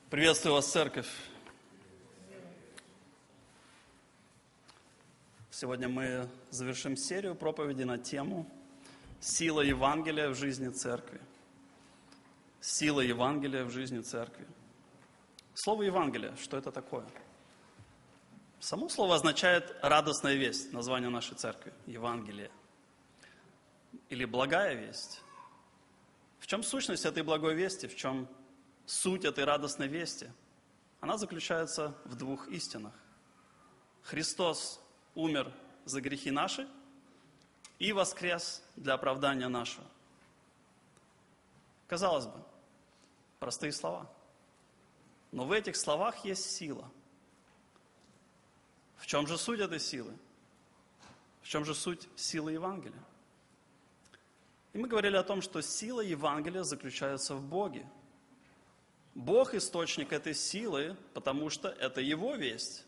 Приветствую вас, церковь. Сегодня мы завершим серию проповедей на тему «Сила Евангелия в жизни церкви». Сила Евангелия в жизни церкви. Слово «Евангелие», что это такое? Само слово означает «радостная весть», название нашей церкви, Евангелие. Или «благая весть». В чем сущность этой благой вести, в чем суть этой радостной вести? Она заключается в двух истинах. Христос умер за грехи наши и воскрес для оправдания нашего. Казалось бы, простые слова. Но в этих словах есть сила. В чем же суть этой силы? В чем же суть силы Евангелия? И мы говорили о том, что сила Евангелия заключается в Боге. Бог – источник этой силы, потому что это Его весть.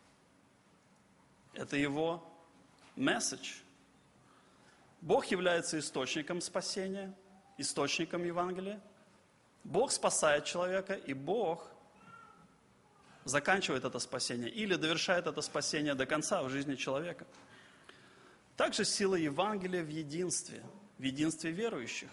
Это Его месседж. Бог является источником спасения, источником Евангелия. Бог спасает человека, и Бог заканчивает это спасение или довершает это спасение до конца в жизни человека. Также сила Евангелия в единстве верующих.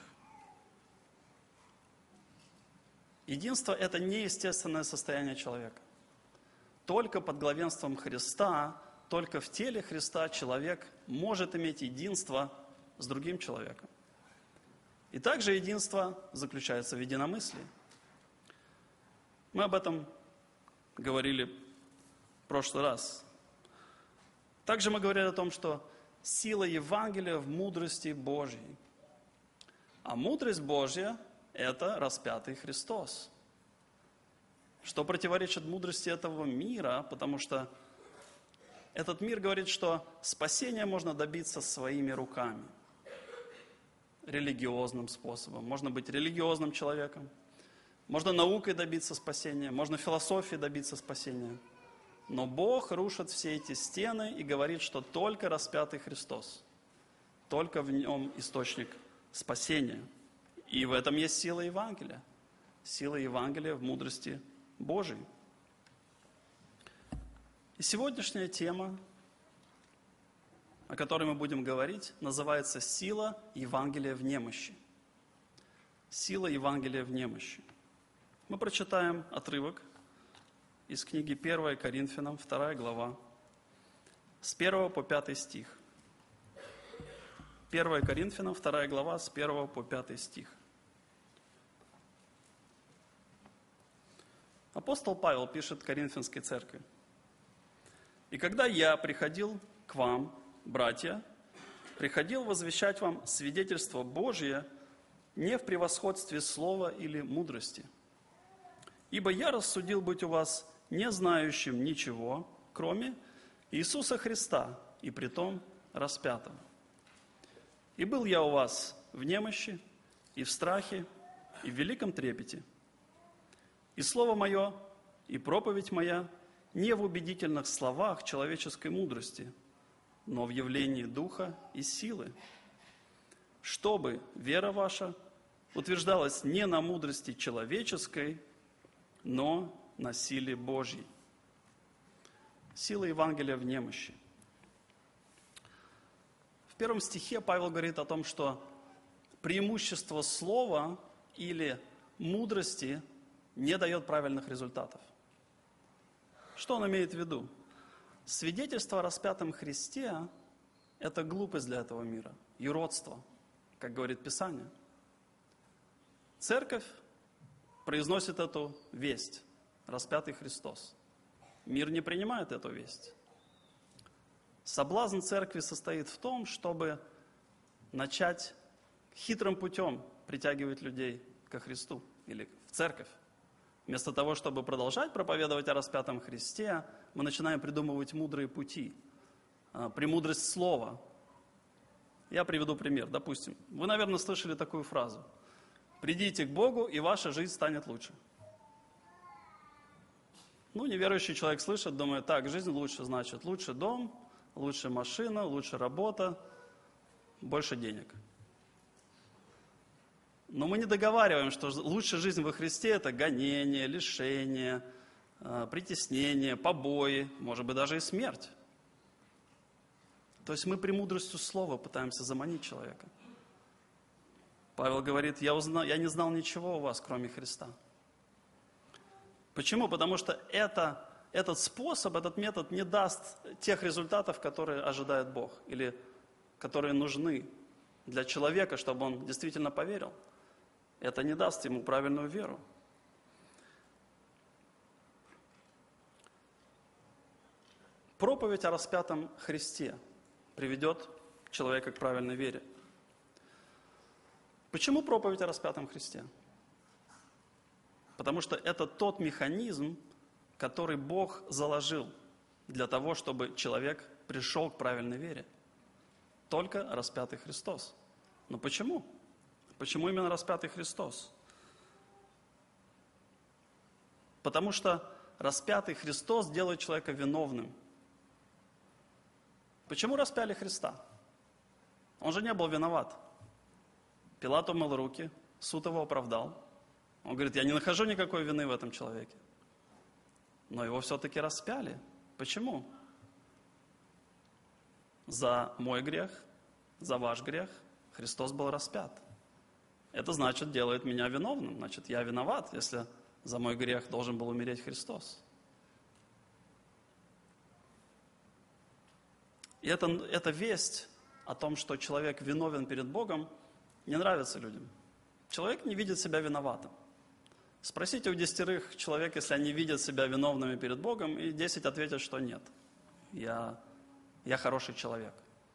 Единство – это неестественное состояние человека. Только под главенством Христа, только в теле Христа человек может иметь единство с другим человеком. И также единство заключается в единомыслии. Мы об этом говорили в прошлый раз. Также мы говорили о том, что сила Евангелия в мудрости Божьей. А мудрость Божья – это распятый Христос. Что противоречит мудрости этого мира, потому что этот мир говорит, что спасение можно добиться своими руками. Религиозным способом. Можно быть религиозным человеком. Можно наукой добиться спасения. Можно философией добиться спасения. Но Бог рушит все эти стены и говорит, что только распятый Христос. Только в нем источник спасения. И в этом есть сила Евангелия. Сила Евангелия в мудрости Божией. И сегодняшняя тема, о которой мы будем говорить, называется «Сила Евангелия в немощи». Сила Евангелия в немощи. Мы прочитаем отрывок из книги 1 Коринфянам, 2 глава, с 1 по 5 стих. 1 Коринфянам, 2 глава, с 1 по 5 стих. Апостол Павел пишет Коринфянской церкви. «И когда я приходил к вам, братья, приходил возвещать вам свидетельство Божие не в превосходстве слова или мудрости. Ибо я рассудил быть у вас не знающим ничего, кроме Иисуса Христа, и притом распятого. И был я у вас в немощи, и в страхе, и в великом трепете. И слово мое, и проповедь моя не в убедительных словах человеческой мудрости, но в явлении Духа и силы, чтобы вера ваша утверждалась не на мудрости человеческой, но на силе Божьей». Сила Евангелия в немощи. В 1 стихе Павел говорит о том, что преимущество слова или мудрости не дает правильных результатов. Что он имеет в виду? Свидетельство о распятом Христе – это глупость для этого мира, юродство, как говорит Писание. Церковь произносит эту весть, распятый Христос. Мир не принимает эту весть. Соблазн церкви состоит в том, чтобы начать хитрым путем притягивать людей ко Христу или в церковь. Вместо того, чтобы продолжать проповедовать о распятом Христе, мы начинаем придумывать мудрые пути, премудрость слова. Я приведу пример. Допустим, вы, наверное, слышали такую фразу: «Придите к Богу, и ваша жизнь станет лучше». Неверующий человек слышит, думает: так, жизнь лучше, значит, лучше дом, лучше машина, лучше работа, больше денег. Но мы не договариваем, что лучшая жизнь во Христе – это гонение, лишение, притеснение, побои, может быть, даже и смерть. То есть мы премудростью слова пытаемся заманить человека. Павел говорит, я не знал ничего у вас, кроме Христа. Почему? Потому что этот способ, этот метод не даст тех результатов, которые ожидает Бог, или которые нужны для человека, чтобы он действительно поверил. Это не даст ему правильную веру. Проповедь о распятом Христе приведет человека к правильной вере. Почему проповедь о распятом Христе? Потому что это тот механизм, который Бог заложил для того, чтобы человек пришел к правильной вере. Только распятый Христос. Но почему? Почему именно распятый Христос? Потому что распятый Христос делает человека виновным. Почему распяли Христа? Он же не был виноват. Пилат умыл руки, суд его оправдал. Он говорит, я не нахожу никакой вины в этом человеке. Но его все-таки распяли. Почему? За мой грех, за ваш грех Христос был распят. Это значит, делает меня виновным. Значит, я виноват, если за мой грех должен был умереть Христос. И эта весть о том, что человек виновен перед Богом, не нравится людям. Человек не видит себя виноватым. Спросите у 10 человек, если они видят себя виновными перед Богом, и 10 ответят, что нет. Я хороший человек.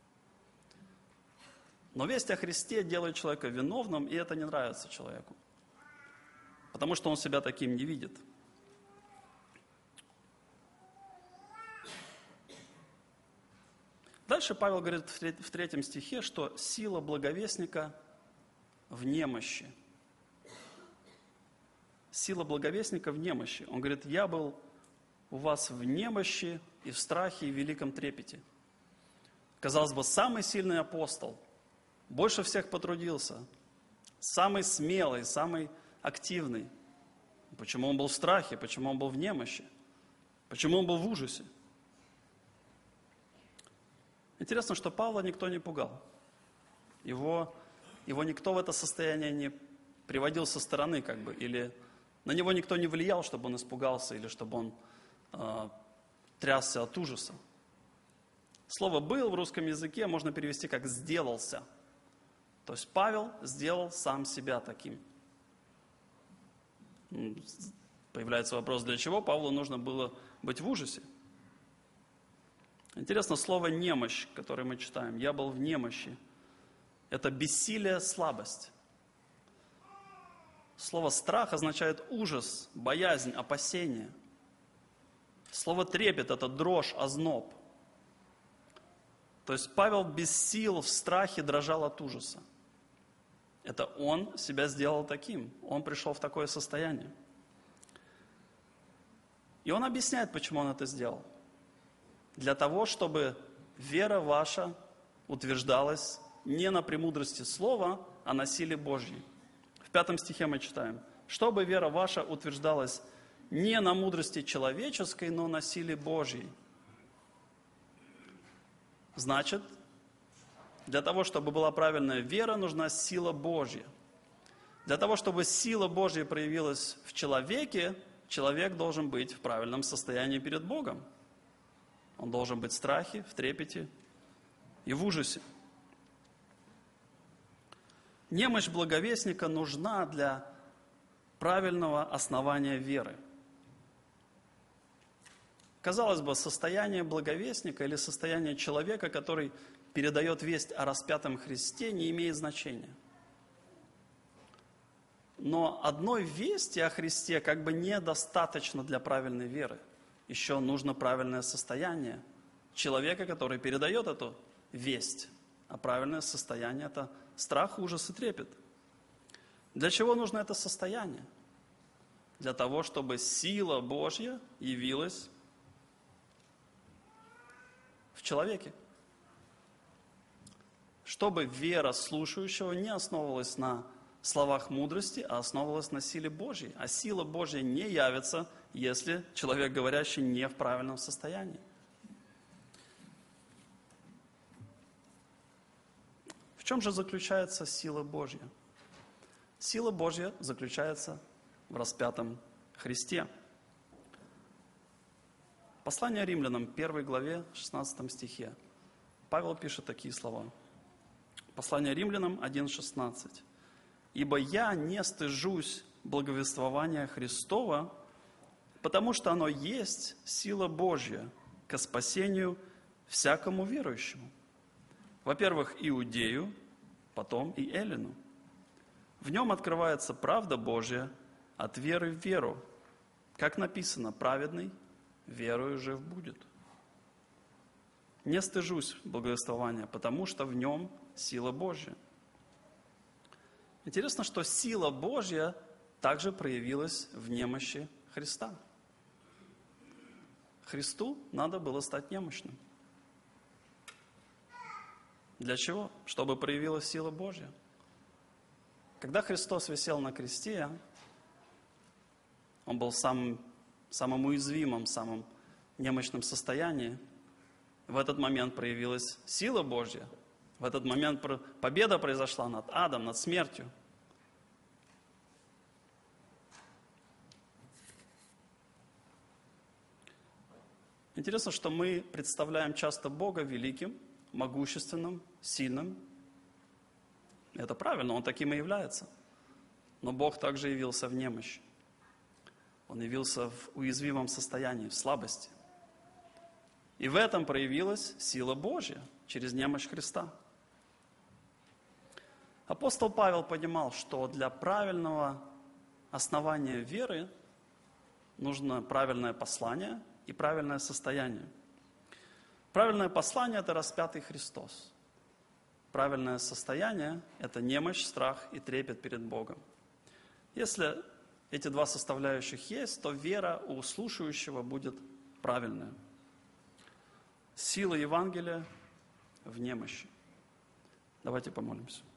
Но весть о Христе делает человека виновным, и это не нравится человеку. Потому что он себя таким не видит. Дальше Павел говорит в 3 стихе, что сила благовестника в немощи. Сила благовестника в немощи. Он говорит, я был у вас в немощи и в страхе и в великом трепете. Казалось бы, самый сильный апостол, больше всех потрудился, самый смелый, самый активный. Почему он был в страхе, почему он был в немощи, почему он был в ужасе? Интересно, что Павла никто не пугал. Его никто в это состояние не приводил со стороны, или на него никто не влиял, чтобы он испугался, или чтобы он трясся от ужаса. Слово «был» в русском языке можно перевести как «сделался». То есть Павел сделал сам себя таким. Появляется вопрос, для чего Павлу нужно было быть в ужасе? Интересно, слово «немощь», которое мы читаем. «Я был в немощи». Это бессилие, слабость. Слово «страх» означает ужас, боязнь, опасение. Слово «трепет» – это дрожь, озноб. То есть Павел без сил, в страхе дрожал от ужаса. Это он себя сделал таким. Он пришел в такое состояние. И он объясняет, почему он это сделал. Для того, чтобы вера ваша утверждалась не на премудрости слова, а на силе Божьей. В 5 стихе мы читаем, чтобы вера ваша утверждалась не на мудрости человеческой, но на силе Божьей. Значит, для того, чтобы была правильная вера, нужна сила Божья. Для того, чтобы сила Божья проявилась в человеке, человек должен быть в правильном состоянии перед Богом. Он должен быть в страхе, в трепете и в ужасе. Немощь благовестника нужна для правильного основания веры. Казалось бы, состояние благовестника или состояние человека, который передает весть о распятом Христе, не имеет значения. Но одной вести о Христе недостаточно для правильной веры. Еще нужно правильное состояние человека, который передает эту весть. А правильное состояние – это страх, ужас и трепет. Для чего нужно это состояние? Для того, чтобы сила Божья явилась в человеке. Чтобы вера слушающего не основывалась на словах мудрости, а основывалась на силе Божьей. А сила Божья не явится, если человек, говорящий, не в правильном состоянии. В чем же заключается сила Божья? Сила Божья заключается в распятом Христе. Послание Римлянам, 1 главе, 16 стихе. Павел пишет такие слова. Послание Римлянам 1:16. «Ибо я не стыжусь благовествования Христова, потому что оно есть сила Божья ко спасению всякому верующему. Во-первых, иудею, потом и эллину. В нем открывается правда Божья от веры в веру. Как написано, праведный верою жив будет. Не стыжусь благовествования, потому что в нем сила Божья». Интересно, что сила Божья также проявилась в немощи Христа. Христу надо было стать немощным. Для чего? Чтобы проявилась сила Божья. Когда Христос висел на кресте, Он был в самом уязвимом, самом немощном состоянии. В этот момент проявилась сила Божья. В этот момент победа произошла над адом, над смертью. Интересно, что мы представляем часто Бога великим, могущественным, сильным. Это правильно, Он таким и является. Но Бог также явился в немощи. Он явился в уязвимом состоянии, в слабости. И в этом проявилась сила Божья через немощь Христа. Апостол Павел понимал, что для правильного основания веры нужно правильное послание и правильное состояние. Правильное послание – это распятый Христос. Правильное состояние – это немощь, страх и трепет перед Богом. Если эти два составляющих есть, то вера у слушающего будет правильная. Сила Евангелия в немощи. Давайте помолимся.